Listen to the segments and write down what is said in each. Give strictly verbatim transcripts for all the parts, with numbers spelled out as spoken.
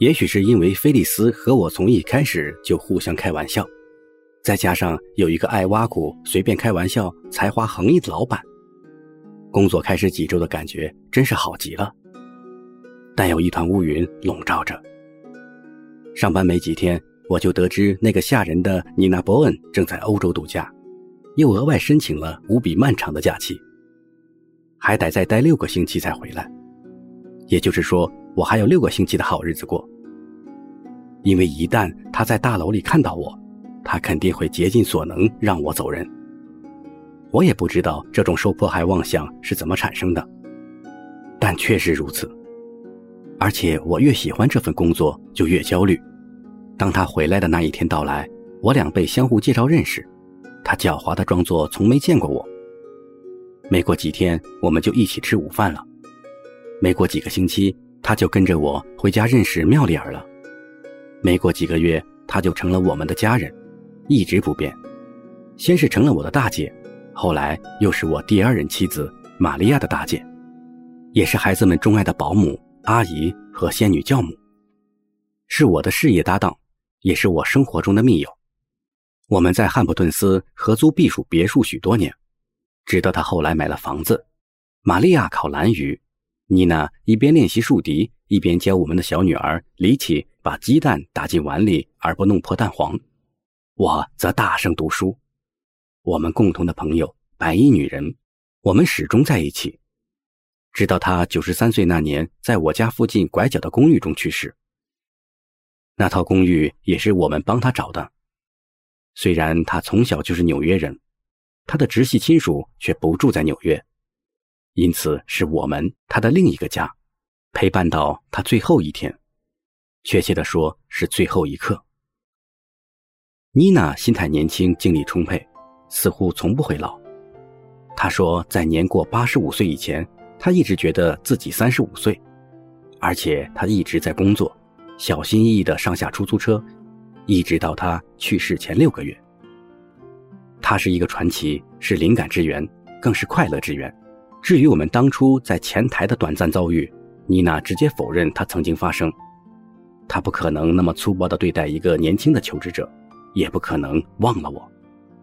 也许是因为菲利斯和我从一开始就互相开玩笑，再加上有一个爱挖苦、随便开玩笑、才华横溢的老板，工作开始几周的感觉真是好极了。但有一团乌云笼罩着。上班没几天，我就得知那个吓人的妮娜·伯恩正在欧洲度假，又额外申请了无比漫长的假期，还得再待六个星期才回来。也就是说，我还有六个星期的好日子过。因为一旦他在大楼里看到我，他肯定会竭尽所能让我走人。我也不知道这种受迫害妄想是怎么产生的，但确实如此。而且我越喜欢这份工作，就越焦虑。当他回来的那一天到来，我俩被相互介绍认识，他狡猾地装作从没见过我。没过几天，我们就一起吃午饭了。没过几个星期，他就跟着我回家认识妙丽尔了。没过几个月，他就成了我们的家人，一直不变。先是成了我的大姐，后来又是我第二任妻子玛利亚的大姐，也是孩子们钟爱的保姆、阿姨和仙女教母，是我的事业搭档，也是我生活中的密友。我们在汉普顿斯合租避暑别墅许多年，直到他后来买了房子。玛利亚烤蓝鱼，妮娜一边练习竖笛，一边教我们的小女儿李奇把鸡蛋打进碗里而不弄破蛋黄。我则大声读书。我们共同的朋友白衣女人，我们始终在一起，直到她九十三岁那年在我家附近拐角的公寓中去世。那套公寓也是我们帮她找的。虽然她从小就是纽约人，她的直系亲属却不住在纽约，因此是我们她的另一个家，陪伴到她最后一天，确切地说是最后一刻。妮娜心态年轻，精力充沛，似乎从不会老。她说在年过八十五岁以前，她一直觉得自己三十五岁，而且她一直在工作，小心翼翼地上下出租车，一直到她去世前六个月。她是一个传奇，是灵感之源，更是快乐之源。至于我们当初在前台的短暂遭遇，妮娜直接否认它曾经发生。她不可能那么粗暴地对待一个年轻的求职者，也不可能忘了我。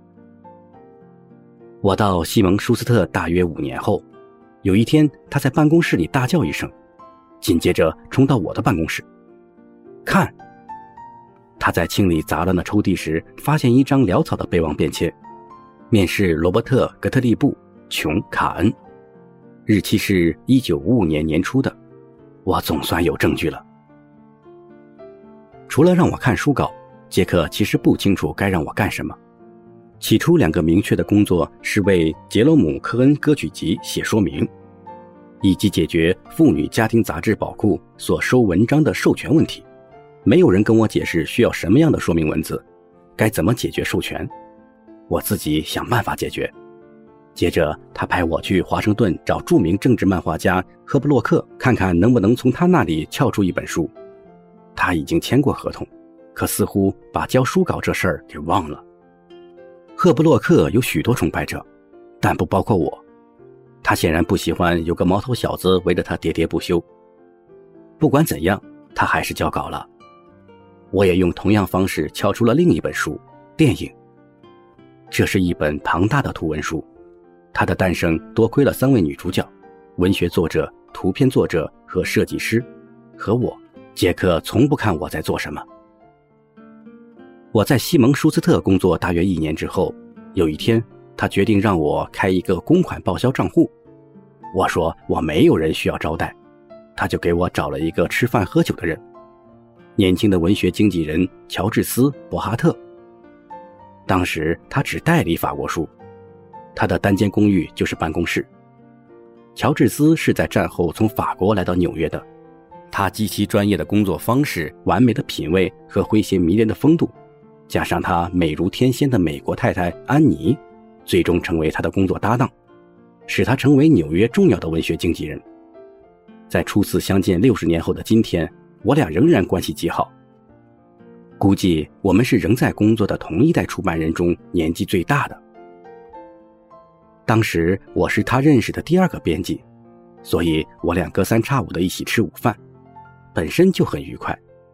我到西蒙舒斯特大约五年后，有一天他在办公室里大叫一声，紧接着冲到我的办公室。看！他在清理杂乱的抽屉时，发现一张潦草的备忘便签，面试罗伯特·格特利布·琼·卡恩，日期是一九五五年年初的。我总算有证据了。除了让我看书稿，杰克其实不清楚该让我干什么。起初两个明确的工作是为杰罗姆·科恩歌曲集写说明，以及解决妇女家庭杂志宝库所收文章的授权问题。没有人跟我解释需要什么样的说明文字，该怎么解决授权，我自己想办法解决。接着他派我去华盛顿找著名政治漫画家赫布洛克，看看能不能从他那里撬出一本书。他已经签过合同，可似乎把交书稿这事儿给忘了。赫布洛克有许多崇拜者，但不包括我。他显然不喜欢有个毛头小子围着他喋喋不休。不管怎样，他还是交稿了。我也用同样方式撬出了另一本书，电影。这是一本庞大的图文书，它的诞生多亏了三位女主角，文学作者、图片作者和设计师，和我。杰克从不看我在做什么。我在西蒙舒斯特工作大约一年之后，有一天他决定让我开一个公款报销账户。我说我没有人需要招待，他就给我找了一个吃饭喝酒的人，年轻的文学经纪人乔治斯·博哈特。当时他只代理法国书，他的单间公寓就是办公室。乔治斯是在战后从法国来到纽约的，他极其专业的工作方式、完美的品味和诙谐迷人的风度，加上他美如天仙的美国太太安妮，最终成为他的工作搭档，使他成为纽约重要的文学经纪人。在初次相见六十年后的今天，我俩仍然关系极好。估计我们是仍在工作的同一代出版人中年纪最大的。当时我是他认识的第二个编辑，所以我俩隔三差五的一起吃午饭，本身就很愉快，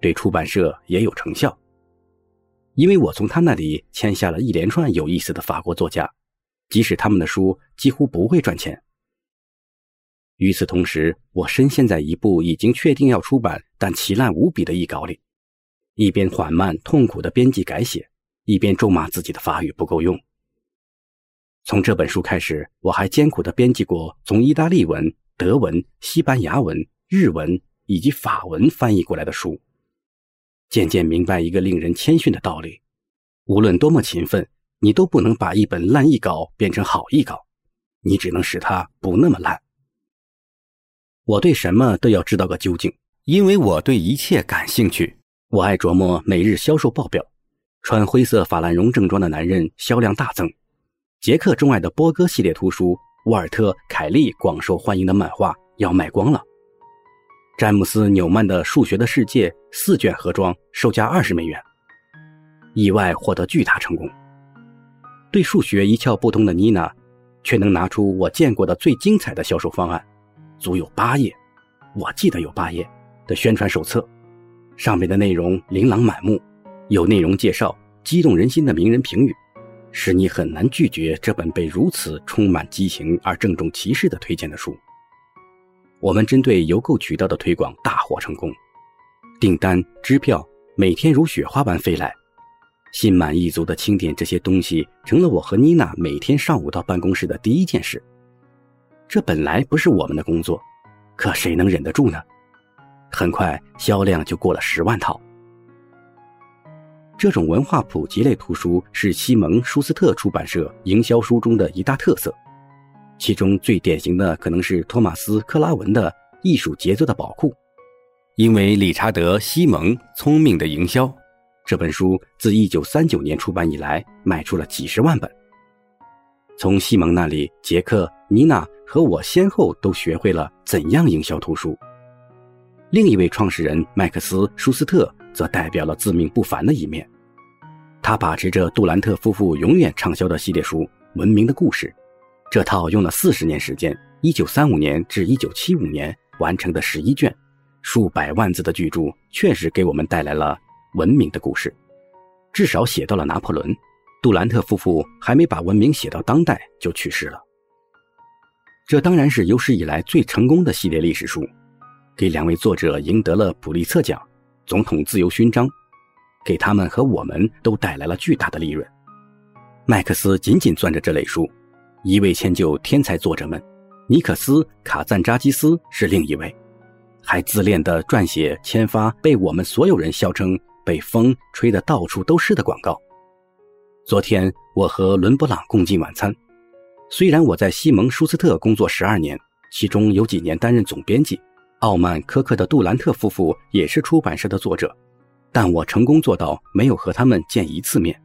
对出版社也有成效，因为我从他那里签下了一连串有意思的法国作家，即使他们的书几乎不会赚钱。与此同时，我深陷在一部已经确定要出版但奇烂无比的译稿里，一边缓慢痛苦的编辑改写，一边咒骂自己的法语不够用。从这本书开始，我还艰苦地编辑过从意大利文、德文、西班牙文、日文以及法文翻译过来的书，渐渐明白一个令人谦逊的道理：无论多么勤奋，你都不能把一本烂译稿变成好译稿，你只能使它不那么烂。我对什么都要知道个究竟，因为我对一切感兴趣。我爱琢磨每日销售报表，穿灰色法兰绒正装的男人销量大增，杰克钟爱的波哥系列图书，沃尔特·凯利广受欢迎的漫画要卖光了，詹姆斯·纽曼的《数学的世界》四卷盒装售价二十美元，意外获得巨大成功。对数学一窍不通的妮娜却能拿出我见过的最精彩的销售方案，足有八页，我记得有八页的宣传手册，上面的内容琳琅满目，有内容介绍，激动人心的名人评语，使你很难拒绝这本被如此充满激情而郑重其事的推荐的书。我们针对邮购渠道的推广大获成功，订单、支票每天如雪花般飞来，心满意足地清点这些东西成了我和妮娜每天上午到办公室的第一件事。这本来不是我们的工作，可谁能忍得住呢？很快销量就过了十万套。这种文化普及类图书是西蒙·舒斯特出版社营销书中的一大特色，其中最典型的可能是托马斯·克拉文的《艺术杰作的宝库》。因为理查德·西蒙聪明的营销，这本书自一九三九年出版以来卖出了几十万本。从西蒙那里，杰克、妮娜和我先后都学会了怎样营销图书。另一位创始人麦克斯·舒斯特则代表了自命不凡的一面，他把持着杜兰特夫妇永远畅销的系列书《文明的故事》，这套用了四十年时间，一九三五年至一九七五年完成的十一卷数百万字的巨著，确实给我们带来了文明的故事，至少写到了拿破仑。杜兰特夫妇还没把文明写到当代就去世了。这当然是有史以来最成功的系列历史书，给两位作者赢得了普利策奖、总统自由勋章，给他们和我们都带来了巨大的利润。麦克斯紧紧攥着这类书，一味迁就天才作者们，尼可斯·卡赞扎基斯是另一位，还自恋地撰写签发被我们所有人笑称被风吹得到处都是的广告。昨天我和伦勃朗共进晚餐，虽然我在西蒙·舒斯特工作十二年，其中有几年担任总编辑，傲慢苛刻的杜兰特夫妇也是出版社的作者，但我成功做到没有和他们见一次面。